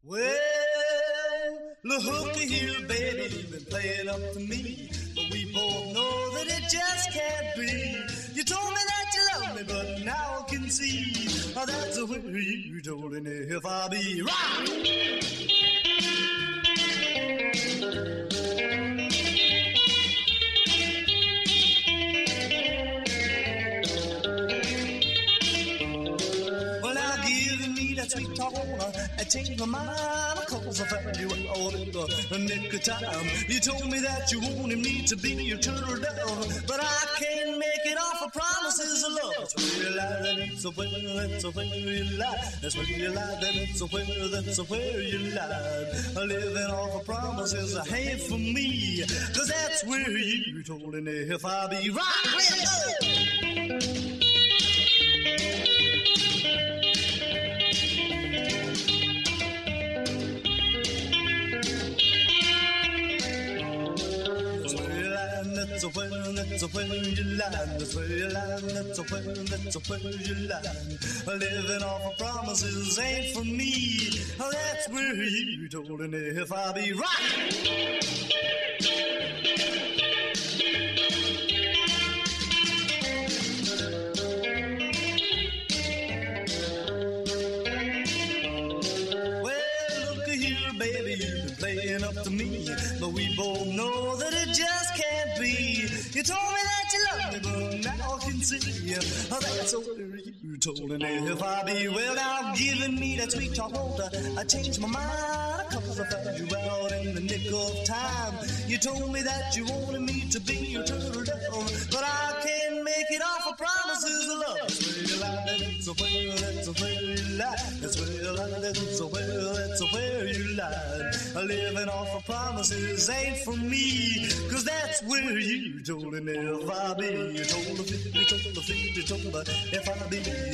Well, looky here, baby, you've been playing up to me, but we both know that it just can't be. You told me that you love me, but now I can see that's the way you told me if I be right. Sweet talk, I changed my mind, cause I found you out in the nick of time. You told me that you wanted me to be your turtle dove, but I can't make it off of promises of love. That's where you lie, that's where you lie. That's where you lie, that's where you lie. Living off of promises ain't for me, cause that's where you told me if I be right. That's where you lie, that's where you lie, that's where you lie. Living off of promises ain't for me. That's where you told me if I be right. Playing up to me, but we both know that it just can't be. You told me that you love me, but now I can see that's where you told me if I be. Well, now giving me that sweet talk water, I changed my mind, cause I found you out in the nick of time. You told me that you wanted me to be your turtle dove, but I can't make it off of promises of love. That's where you lie, that's where you lie. That's where you lie, that's where you lie. Living off of promises ain't for me, cause that's where you told me if I be. You told me if I be,